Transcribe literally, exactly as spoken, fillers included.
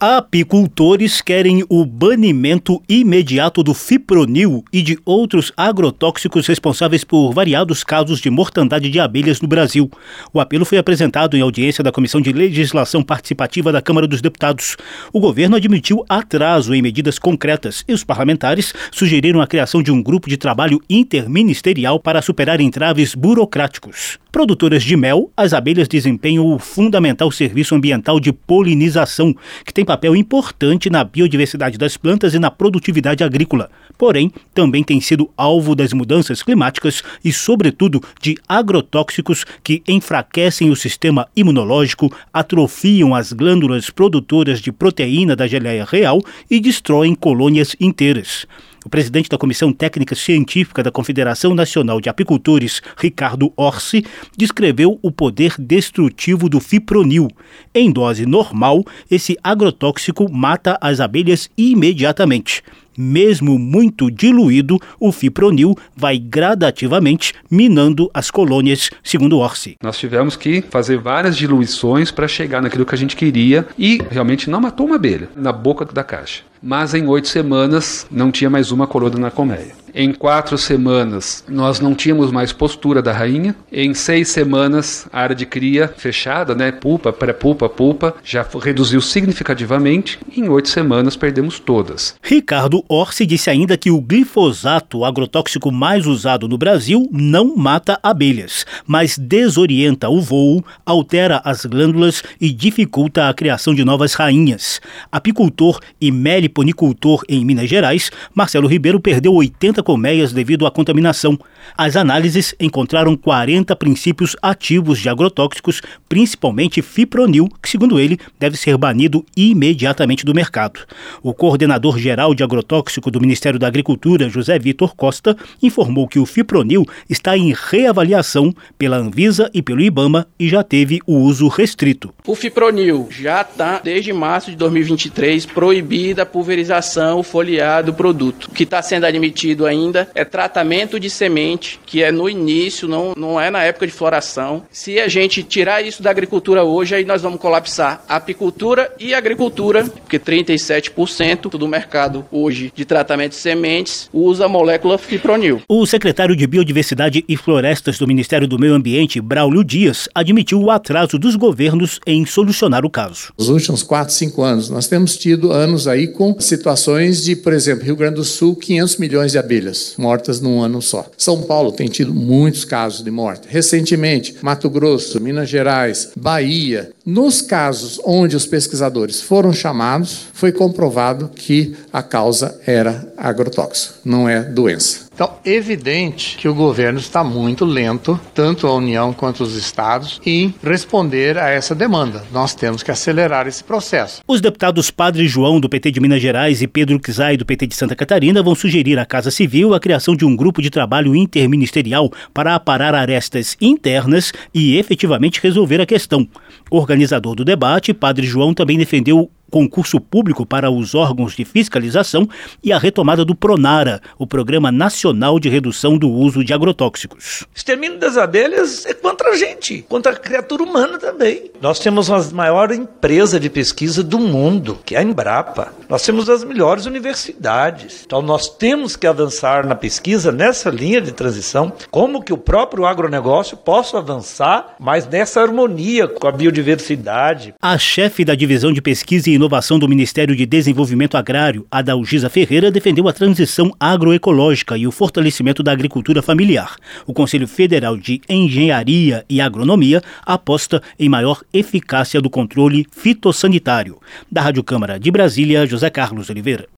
Apicultores querem o banimento imediato do fipronil e de outros agrotóxicos responsáveis por variados casos de mortandade de abelhas no Brasil. O apelo foi apresentado em audiência da Comissão de Legislação Participativa da Câmara dos Deputados. O governo admitiu atraso em medidas concretas e os parlamentares sugeriram a criação de um grupo de trabalho interministerial para superar entraves burocráticos. Produtoras de mel, as abelhas desempenham o fundamental serviço ambiental de polinização, que tem papel importante na biodiversidade das plantas e na produtividade agrícola. Porém, também tem sido alvo das mudanças climáticas e, sobretudo, de agrotóxicos que enfraquecem o sistema imunológico, atrofiam as glândulas produtoras de proteína da geleia real e destroem colônias inteiras. O presidente da Comissão Técnica Científica da Confederação Nacional de Apicultores, Ricardo Orsi, descreveu o poder destrutivo do fipronil. Em dose normal, esse agrotóxico mata as abelhas imediatamente. Mesmo muito diluído, o fipronil vai gradativamente minando as colônias, segundo Orsi. Nós tivemos que fazer várias diluições para chegar naquilo que a gente queria e realmente não matou uma abelha na boca da caixa. Mas em oito semanas não tinha mais uma colônia na colmeia. Em quatro semanas nós não tínhamos mais postura da rainha. Em seis semanas a área de cria fechada, né, pulpa, pré-pulpa, pulpa, já reduziu significativamente. Em oito semanas perdemos todas. Ricardo Orsi disse ainda que o glifosato, o agrotóxico mais usado no Brasil, não mata abelhas, mas desorienta o voo, altera as glândulas e dificulta a criação de novas rainhas. Apicultor e meliponicultor em Minas Gerais, Marcelo Ribeiro perdeu oitenta colmeias devido à contaminação. As análises encontraram quarenta princípios ativos de agrotóxicos, principalmente fipronil, que, segundo ele, deve ser banido imediatamente do mercado. O coordenador geral de agrotóxico do Ministério da Agricultura, José Vitor Costa, informou que o fipronil está em reavaliação pela Anvisa e pelo IBAMA e já teve o uso restrito. O fipronil já está, desde março de dois mil e vinte e três, proibida a pulverização, o foliar do produto. O que está sendo admitido ainda é tratamento de semente, que é no início, não, não é na época de floração. Se a gente tirar isso da agricultura hoje, aí nós vamos colapsar a apicultura e a agricultura, porque trinta e sete por cento do mercado hoje de tratamento de sementes usa a molécula fipronil. O secretário de Biodiversidade e Florestas do Ministério do Meio Ambiente, Braulio Dias, admitiu o atraso dos governos em solucionar o caso. Nos últimos quatro, cinco anos, nós temos tido anos aí com situações de, por exemplo, Rio Grande do Sul, quinhentos milhões de abelhas mortas num ano só. São Paulo tem tido muitos casos de morte. Recentemente, Mato Grosso, Minas Gerais, Bahia. Nos casos onde os pesquisadores foram chamados, foi comprovado que a causa era agrotóxico, não é doença. Então, evidente que o governo está muito lento, tanto a União quanto os estados, em responder a essa demanda. Nós temos que acelerar esse processo. Os deputados Padre João, do P T de Minas Gerais, e Pedro Czai, do P T de Santa Catarina, vão sugerir à Casa Civil a criação de um grupo de trabalho interministerial para aparar arestas internas e efetivamente resolver a questão. O organizador do debate, Padre João, também defendeu concurso público para os órgãos de fiscalização e a retomada do PRONARA, o Programa Nacional de Redução do Uso de Agrotóxicos. Extermínio das abelhas é contra a gente, contra a criatura humana também. Nós temos a maior empresa de pesquisa do mundo, que é a Embrapa. Nós temos as melhores universidades. Então nós temos que avançar na pesquisa nessa linha de transição, como que o próprio agronegócio possa avançar, mas nessa harmonia com a biodiversidade. A chefe da Divisão de Pesquisa e Inovação do Ministério de Desenvolvimento Agrário, Adalgisa Ferreira, defendeu a transição agroecológica e o fortalecimento da agricultura familiar. O Conselho Federal de Engenharia e Agronomia aposta em maior eficácia do controle fitossanitário. Da Rádio Câmara de Brasília, José Carlos Oliveira.